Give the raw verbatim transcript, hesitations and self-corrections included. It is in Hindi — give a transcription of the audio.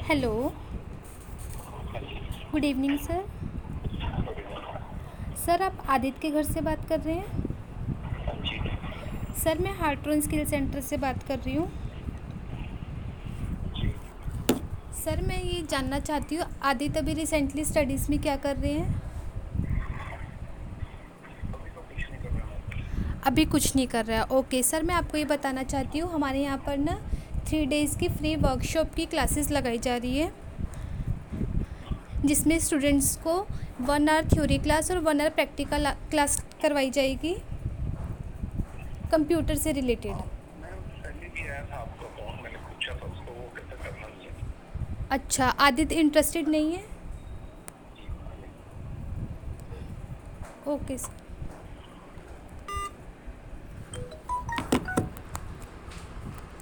Hello. Good evening sir. Sir आप आदित्य के घर से बात कर रहे हैं? सर मैं हार्ट्रोन स्किल सेंटर से बात कर रही हूँ। सर मैं ये जानना चाहती हूँ आदित्य अभी रिसेंटली स्टडीज़ में क्या कर रहे हैं? अभी कुछ नहीं कर रहा है। ओके सर, मैं आपको ये बताना चाहती हूँ हमारे यहाँ पर ना थ्री डेज़ की फ्री वर्कशॉप की क्लासेस लगाई जा रही है, जिसमें स्टूडेंट्स को वन आवर थ्योरी क्लास और वन आवर प्रैक्टिकल क्लास करवाई जाएगी कंप्यूटर से रिलेटेड। अच्छा, आदित्य इंटरेस्टेड नहीं है? Okay sir.